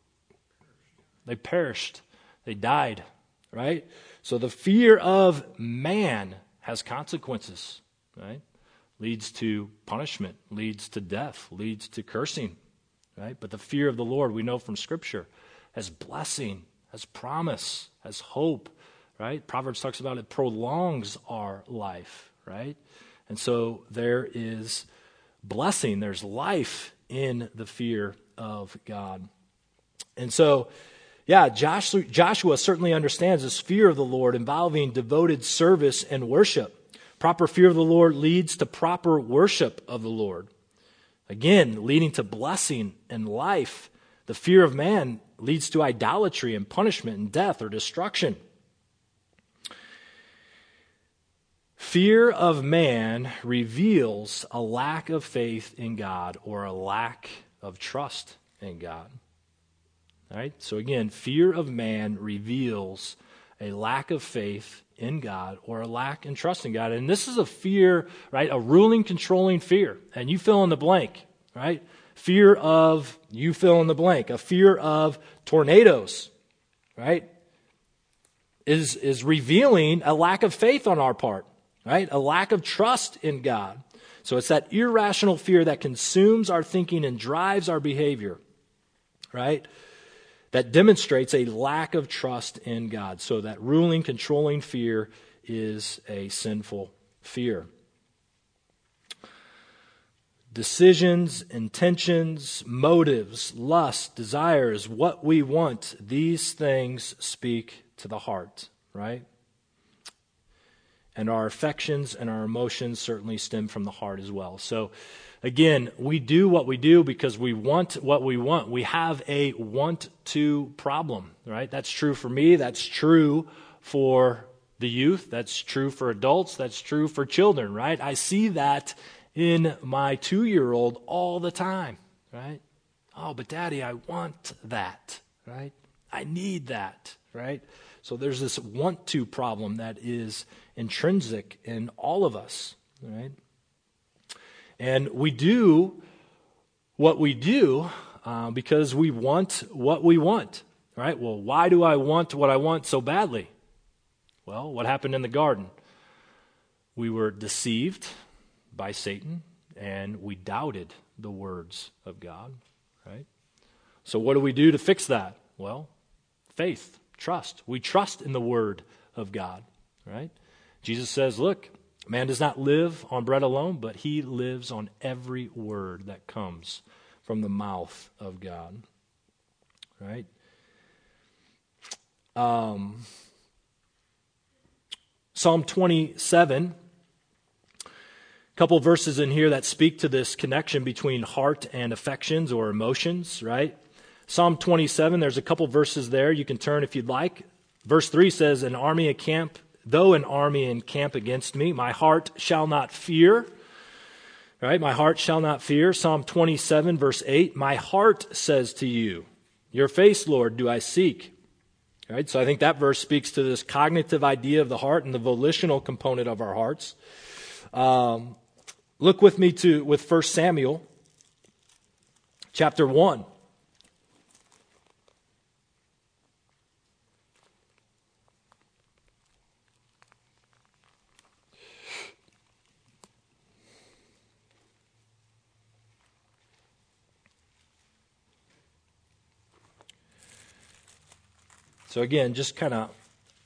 They perished. They died, right? So the fear of man has consequences, right? Leads to punishment, leads to death, leads to cursing, right? But the fear of the Lord, we know from Scripture, has blessing, has promise, has hope, right? Proverbs talks about it prolongs our life, right? And so there is blessing, there's life in the fear of God. And so, yeah, Joshua, Joshua certainly understands this fear of the Lord involving devoted service and worship. Proper fear of the Lord leads to proper worship of the Lord. Again, leading to blessing and life. The fear of man leads to idolatry and punishment and death or destruction. Fear of man reveals a lack of faith in God or a lack of trust in God. All right? So again, fear of man reveals a lack of faith in God or a lack in trust in God. And this is a fear, right? A ruling, controlling fear. And you fill in the blank, right? Fear of, you fill in the blank, a fear of tornadoes, right, is, is revealing a lack of faith on our part, right, a lack of trust in God. So it's that irrational fear that consumes our thinking and drives our behavior, right, that demonstrates a lack of trust in God. So that ruling, controlling fear is a sinful fear. Decisions, intentions, motives, lust, desires, what we want, these things speak to the heart, right? And our affections and our emotions certainly stem from the heart as well. So again, we do what we do because we want what we want. We have a want-to problem, right? That's true for me. That's true for the youth. That's true for adults. That's true for children, right? I see that in my two-year-old all the time, right? Oh, but Daddy, I want that, right? I need that, right? So there's this want to problem that is intrinsic in all of us, right? And we do what we do uh, because we want what we want, right? Well, why do I want what I want so badly? Well, what happened in the garden? We were deceived by Satan, and we doubted the words of God, right? So what do we do to fix that? Well, faith, trust. We trust in the word of God, right? Jesus says, look, man does not live on bread alone, but he lives on every word that comes from the mouth of God, right? Um, Psalm twenty-seven, a couple verses in here that speak to this connection between heart and affections or emotions, right? Psalm twenty-seven, there's a couple verses there. You can turn if you'd like. Verse three says, an army encamp, though an army encamp against me, my heart shall not fear. Right? My heart shall not fear. Psalm twenty-seven, verse eight, my heart says to you, your face, Lord, do I seek. Right? So I think that verse speaks to this cognitive idea of the heart and the volitional component of our hearts. Um, look with me to with First Samuel chapter one. So again, just kind of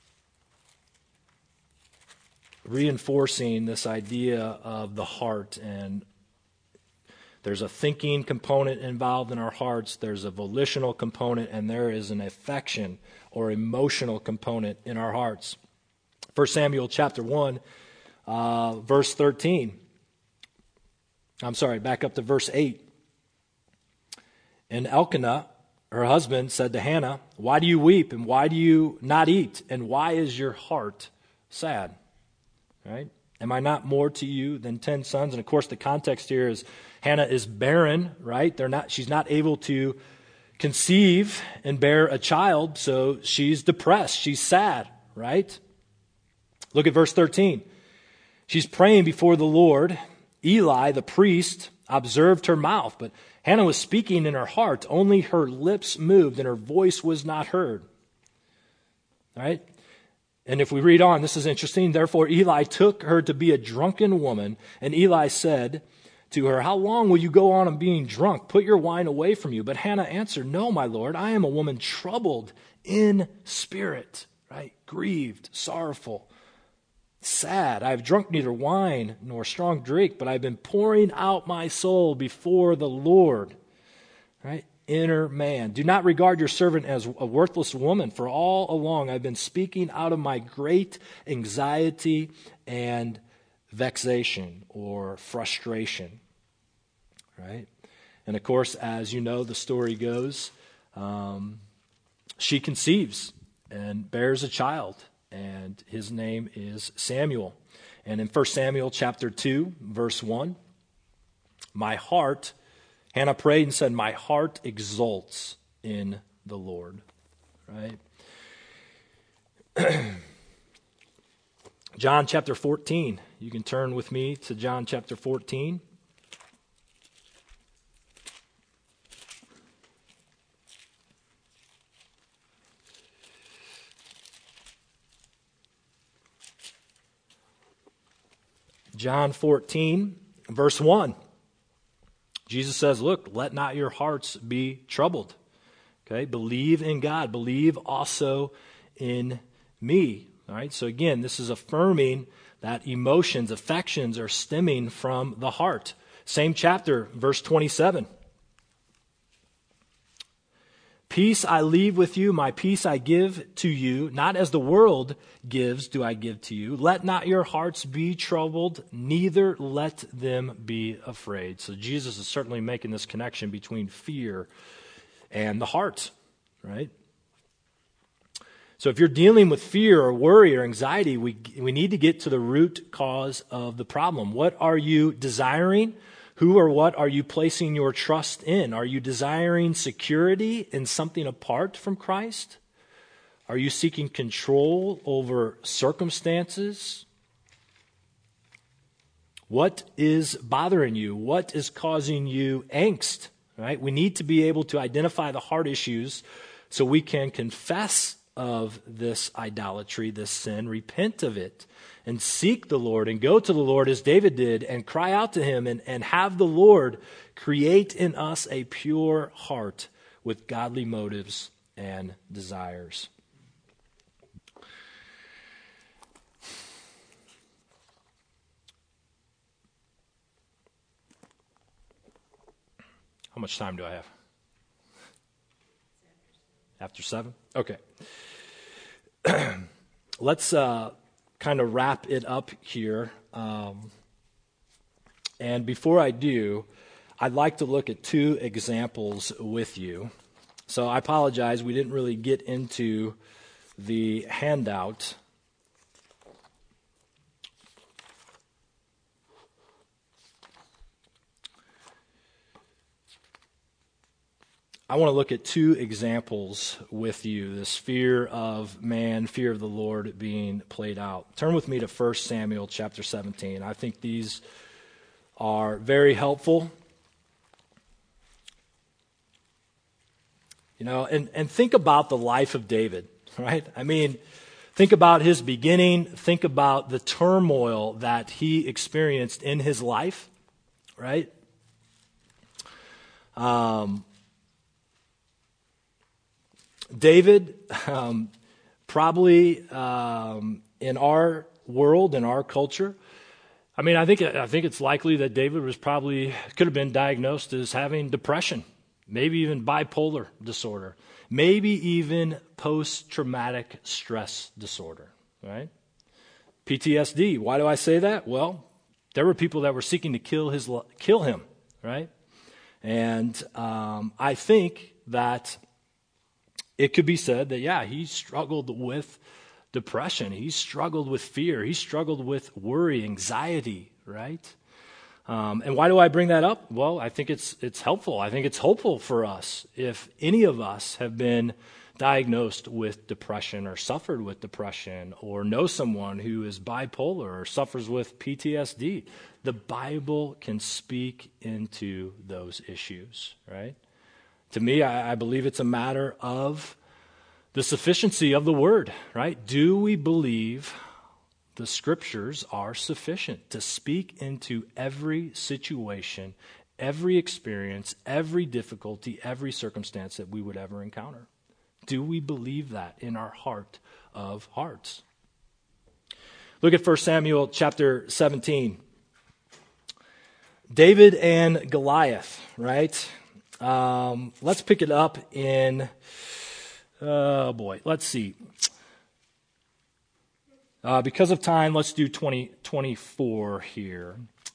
reinforcing this idea of the heart, and there's a thinking component involved in our hearts, there's a volitional component, and there is an affection or emotional component in our hearts. First Samuel chapter one, uh, verse thirteen. I'm sorry, back up to verse eight. And Elkanah, her husband, said to Hannah, why do you weep and why do you not eat? And why is your heart sad? Right? Am I not more to you than ten sons? And of course the context here is Hannah is barren, right? They're not, she's not able to conceive and bear a child, so she's depressed, she's sad, right? Look at verse thirteen. She's praying before the Lord. Eli, the priest, observed her mouth, but Hannah was speaking in her heart. Only her lips moved and her voice was not heard. All right? And if we read on, this is interesting. Therefore, Eli took her to be a drunken woman, and Eli said to her, how long will you go on in being drunk? Put your wine away from you. But Hannah answered, no, my Lord, I am a woman troubled in spirit, right? Grieved, sorrowful, sad. I have drunk neither wine nor strong drink, but I've been pouring out my soul before the Lord. Right? Inner man. Do not regard your servant as a worthless woman, for all along I've been speaking out of my great anxiety and vexation or frustration. Right? And of course, as you know, the story goes, um, she conceives and bears a child. And his name is Samuel. And in First Samuel chapter two, verse one, my heart, Hannah prayed and said, my heart exults in the Lord. Right? John chapter fourteen. You can turn with me to John chapter fourteen. John fourteen, verse one. Jesus says, look, let not your hearts be troubled. Okay, believe in God. Believe also in me. All right, so again, this is affirming that emotions, affections are stemming from the heart. Same chapter, verse twenty-seven. Peace I leave with you, my peace I give to you, not as the world gives do I give to you. Let not your hearts be troubled, neither let them be afraid. So Jesus is certainly making this connection between fear and the heart, right? So if you're dealing with fear or worry or anxiety, we, we need to get to the root cause of the problem. What are you desiring? Who or what are you placing your trust in? Are you desiring security in something apart from Christ? Are you seeking control over circumstances? What is bothering you? What is causing you angst? Right? We need to be able to identify the heart issues so we can confess of this idolatry, this sin, repent of it, and seek the Lord and go to the Lord as David did and cry out to him and, and have the Lord create in us a pure heart with godly motives and desires. How much time do I have? After seven? Okay. Let's uh, kind of wrap it up here. Um, and before I do, I'd like to look at two examples with you. So I apologize, we didn't really get into the handout. I want to look at two examples with you, this fear of man, fear of the Lord being played out. Turn with me to First Samuel chapter seventeen. I think these are very helpful. You know, and, and think about the life of David, right? I mean, think about his beginning. Think about the turmoil that he experienced in his life, right? Um... David, um, probably um, in our world, in our culture, I mean, I think I think it's likely that David was probably could have been diagnosed as having depression, maybe even bipolar disorder, maybe even post-traumatic stress disorder, right? P T S D. Why do I say that? Well, there were people that were seeking to kill his kill him, right? And um, I think that it could be said that, yeah, he struggled with depression. He struggled with fear. He struggled with worry, anxiety, right? Um, and why do I bring that up? Well, I think it's it's helpful. I think it's hopeful for us if any of us have been diagnosed with depression or suffered with depression or know someone who is bipolar or suffers with P T S D. The Bible can speak into those issues, right? To me, I, I believe it's a matter of the sufficiency of the Word, right? Do we believe the Scriptures are sufficient to speak into every situation, every experience, every difficulty, every circumstance that we would ever encounter? Do we believe that in our heart of hearts? Look at First Samuel chapter seventeen. David and Goliath, right? Um, let's pick it up in, oh boy, let's see. Uh, because of time, let's do twenty twenty-four here.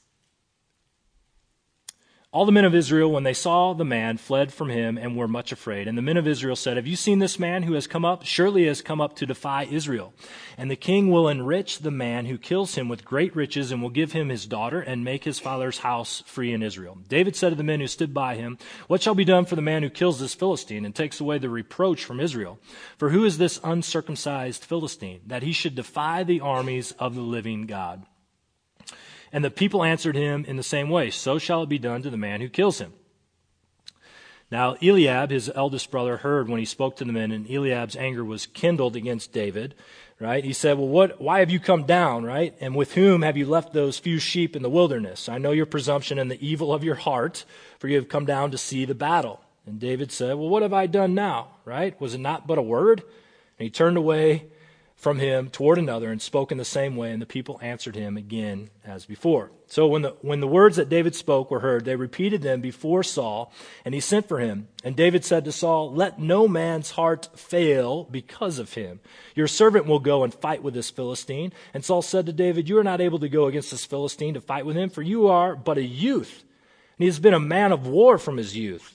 All the men of Israel, when they saw the man, fled from him and were much afraid. And the men of Israel said, "Have you seen this man who has come up? Surely he has come up to defy Israel. And the king will enrich the man who kills him with great riches and will give him his daughter and make his father's house free in Israel." David said to the men who stood by him, "What shall be done for the man who kills this Philistine and takes away the reproach from Israel? For who is this uncircumcised Philistine, that he should defy the armies of the living God?" And the people answered him in the same way, "So shall it be done to the man who kills him." Now Eliab, his eldest brother, heard when he spoke to the men, and Eliab's anger was kindled against David, right? He said, "Well, what? Why have you come down, right? And with whom have you left those few sheep in the wilderness? I know your presumption and the evil of your heart, for you have come down to see the battle." And David said, "Well, what have I done now, right? Was it not but a word?" And he turned away from him toward another and spoke in the same way, and the people answered him again as before. So when the when the words that David spoke were heard, they repeated them before Saul, and he sent for him. And David said to Saul, "Let no man's heart fail because of him. Your servant will go and fight with this Philistine." And Saul said to David, "You are not able to go against this Philistine to fight with him, for you are but a youth, and he has been a man of war from his youth.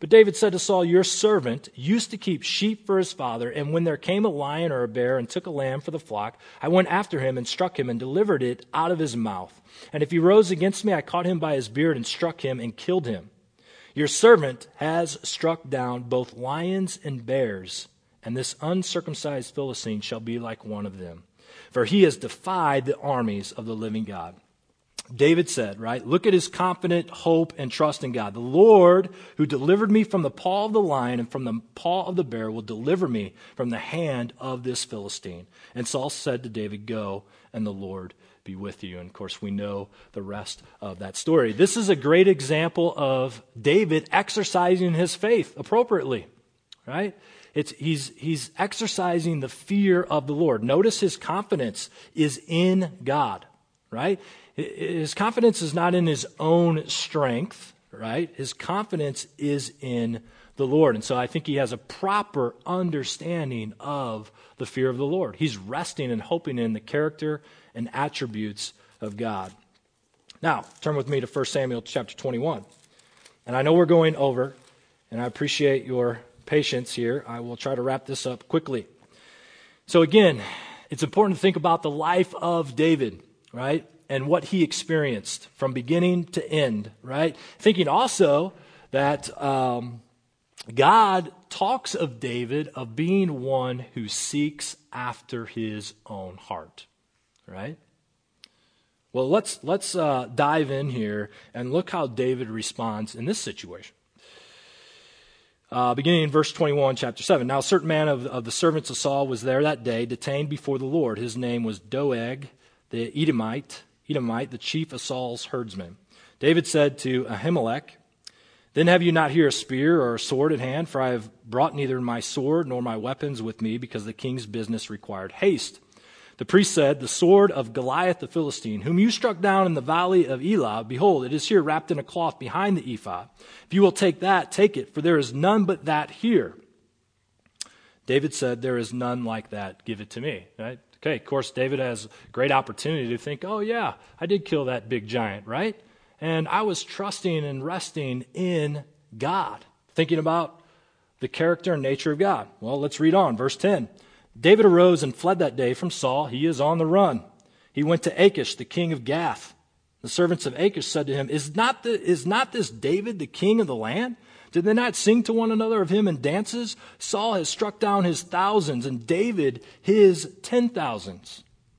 But David said to Saul, your servant used to keep sheep for his father, and when there came a lion or a bear and took a lamb for the flock, I went after him and struck him and delivered it out of his mouth. And if he rose against me, I caught him by his beard and struck him and killed him. Your servant has struck down both lions and bears, and this uncircumcised Philistine shall be like one of them. For he has defied the armies of the living God. David said, right, look at his confident hope and trust in God. The Lord who delivered me from the paw of the lion and from the paw of the bear will deliver me from the hand of this Philistine. And Saul said to David, go, and the Lord be with you. And of course, we know the rest of that story. This is a great example of David exercising his faith appropriately, right? It's, he's, he's exercising the fear of the Lord. Notice his confidence is in God, right? His confidence is not in his own strength, right? His confidence is in the Lord. And so I think he has a proper understanding of the fear of the Lord. He's resting and hoping in the character and attributes of God. Now, turn with me to First Samuel chapter twenty-one. And I know we're going over, and I appreciate your patience here. I will try to wrap this up quickly. So again, it's important to think about the life of David, right? And what he experienced from beginning to end, right? Thinking also that um, God talks of David of being one who seeks after his own heart, right? Well, let's let's uh, dive in here and look how David responds in this situation. Uh, beginning in verse twenty-one, chapter seven. Now a certain man of, of the servants of Saul was there that day, detained before the Lord. His name was Doeg, the Edomite, Edomite, the chief of Saul's herdsmen. David said to Ahimelech, then have you not here a spear or a sword at hand? For I have brought neither my sword nor my weapons with me, because the king's business required haste. The priest said, the sword of Goliath the Philistine, whom you struck down in the valley of Elah, behold, it is here wrapped in a cloth behind the ephod. If you will take that, take it, for there is none but that here. David said, there is none like that. Give it to me. Right? Okay, of course, David has great opportunity to think, oh yeah, I did kill that big giant, right? And I was trusting and resting in God, thinking about the character and nature of God. Well, let's read on. Verse ten. David arose and fled that day from Saul. He is on the run. He went to Achish, the king of Gath. The servants of Achish said to him, Is not, the, is not this David the king of the land? Did they not sing to one another of him in dances? Saul has struck down his thousands, and David his ten thousands.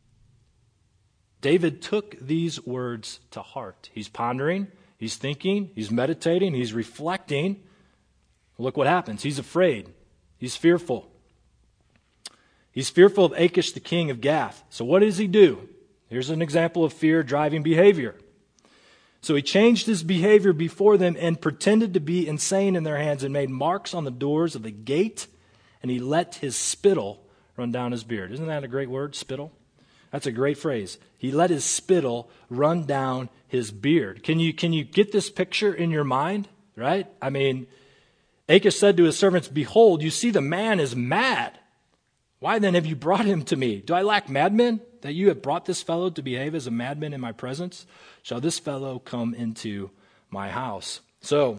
David took these words to heart. He's pondering, he's thinking, he's meditating, he's reflecting. Look what happens. He's afraid. He's fearful. He's fearful of Achish, the king of Gath. So what does he do? Here's an example of fear driving behavior. So he changed his behavior before them and pretended to be insane in their hands and made marks on the doors of the gate, and he let his spittle run down his beard. Isn't that a great word, spittle? That's a great phrase. He let his spittle run down his beard. Can you, can you get this picture in your mind, right? I mean, Achish said to his servants, Behold, you see the man is mad. Why then have you brought him to me? Do I lack madmen, that you have brought this fellow to behave as a madman in my presence? Shall this fellow come into my house? So,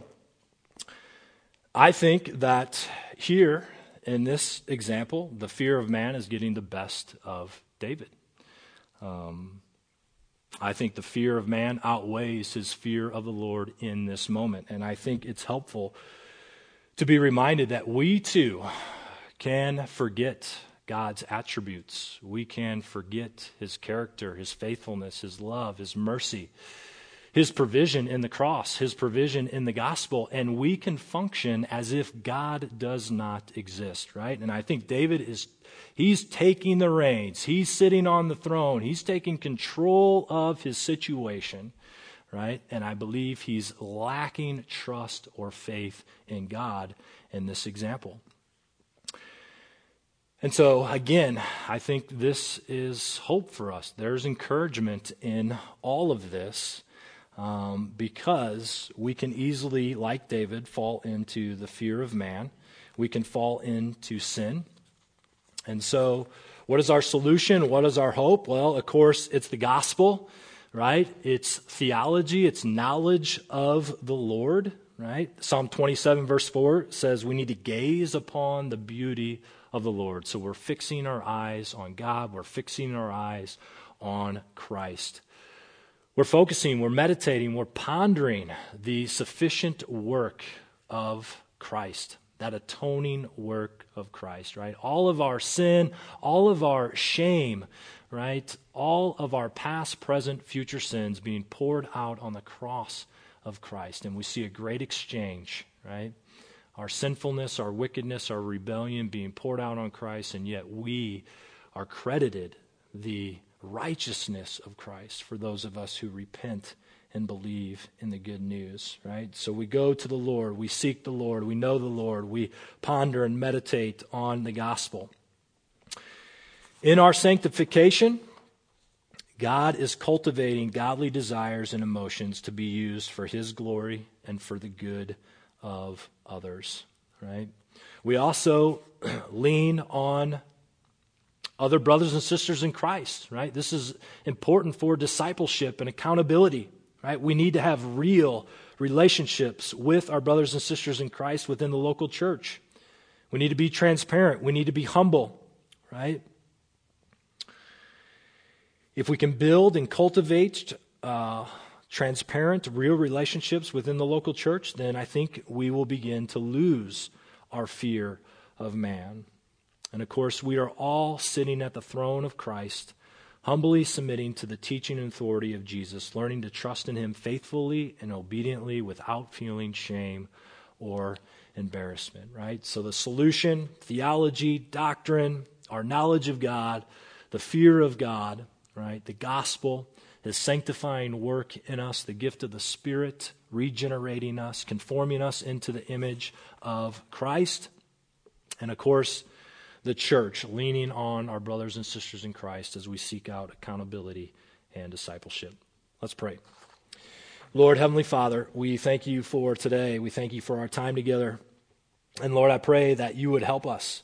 I think that here in this example, the fear of man is getting the best of David. Um, I think the fear of man outweighs his fear of the Lord in this moment. And I think it's helpful to be reminded that we too can forget God's attributes. We can forget his character, his faithfulness, his love, his mercy, his provision in the cross, his provision in the gospel, and we can function as if God does not exist, right? And I think David is, he's taking the reins. He's sitting on the throne. He's taking control of his situation, right? And I believe he's lacking trust or faith in God in this example. And so, again, I think this is hope for us. There's encouragement in all of this um, because we can easily, like David, fall into the fear of man. We can fall into sin. And so, what is our solution? What is our hope? Well, of course, it's the gospel, right? It's theology. It's knowledge of the Lord, right? Psalm twenty-seven verse four says we need to gaze upon the beauty of the Lord. So we're fixing our eyes on God. We're fixing our eyes on Christ. We're focusing, we're meditating, we're pondering the sufficient work of Christ, that atoning work of Christ, right? All of our sin, all of our shame, right? All of our past, present, future sins being poured out on the cross of Christ. And we see a great exchange, right? Our sinfulness, our wickedness, our rebellion being poured out on Christ, and yet we are credited the righteousness of Christ for those of us who repent and believe in the good news, right? So we go to the Lord, we seek the Lord, we know the Lord, we ponder and meditate on the gospel. In our sanctification, God is cultivating godly desires and emotions to be used for His glory and for the good of others, right? We also lean on other brothers and sisters in Christ, right? This is important for discipleship and accountability, right? We need to have real relationships with our brothers and sisters in Christ within the local church. We need to be transparent. We need to be humble, right? If we can build and cultivate uh, transparent, real relationships within the local church, then I think we will begin to lose our fear of man. And of course, we are all sitting at the throne of Christ, humbly submitting to the teaching and authority of Jesus, learning to trust in Him faithfully and obediently without feeling shame or embarrassment, right? So the solution, theology, doctrine, our knowledge of God, the fear of God, right? The gospel, His sanctifying work in us, the gift of the Spirit, regenerating us, conforming us into the image of Christ. And of course, the church, leaning on our brothers and sisters in Christ as we seek out accountability and discipleship. Let's pray. Lord, Heavenly Father, we thank You for today. We thank You for our time together. And Lord, I pray that You would help us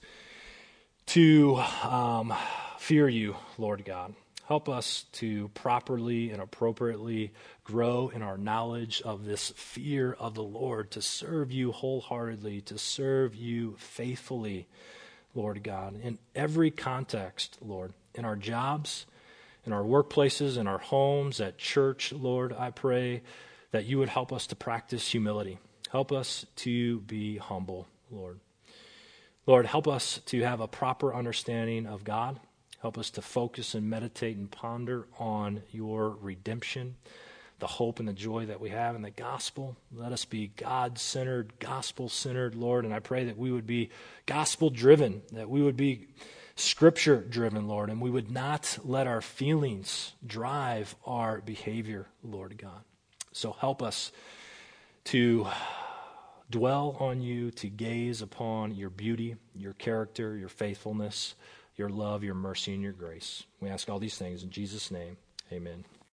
to um, fear You, Lord God. Help us to properly and appropriately grow in our knowledge of this fear of the Lord, to serve You wholeheartedly, to serve You faithfully, Lord God, in every context, Lord, in our jobs, in our workplaces, in our homes, at church, Lord, I pray that You would help us to practice humility. Help us to be humble, Lord. Lord, help us to have a proper understanding of God. Help us to focus and meditate and ponder on Your redemption, the hope and the joy that we have in the gospel. Let us be God-centered, gospel-centered, Lord, and I pray that we would be gospel-driven, that we would be Scripture-driven, Lord, and we would not let our feelings drive our behavior, Lord God. So help us to dwell on You, to gaze upon Your beauty, Your character, Your faithfulness, Your love, Your mercy, and Your grace. We ask all these things in Jesus' name. Amen.